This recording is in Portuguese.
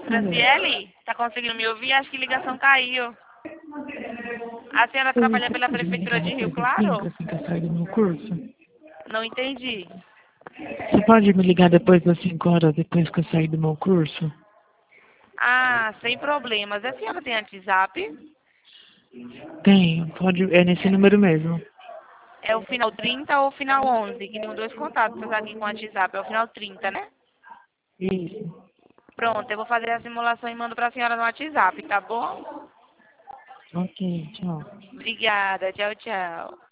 Alô. Franciele, tá conseguindo me ouvir? Acho que a ligação caiu. A senhora Oi, trabalha você pela pode me Prefeitura ligar de Rio depois das 5, Claro? assim que eu sair do meu curso? Não entendi. Você pode me ligar depois das 5 horas, depois que eu sair do meu curso? Ah, sem problemas. A senhora tem WhatsApp? Tenho, pode, é nesse número mesmo. É o final 30 ou o final 11? Que tem dois contatos aqui com o WhatsApp. É o final 30, né? Isso. Pronto, eu vou fazer a simulação e mando pra senhora no WhatsApp, tá bom? Ok, tchau. Obrigada. Tchau, tchau.